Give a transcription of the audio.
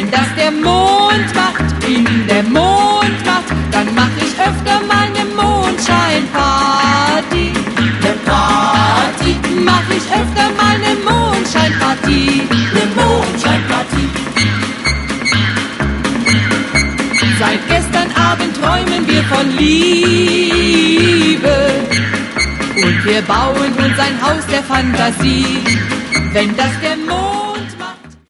Wenn das der Mond macht, dann mach ich öfter mal ne Mondscheinparty. Ne Party, mach ich öfter mal ne Mondscheinparty. Ne Mondscheinparty. Seit gestern Abend träumen wir von Liebe und wir bauen uns ein Haus der Fantasie. Wenn das der Mond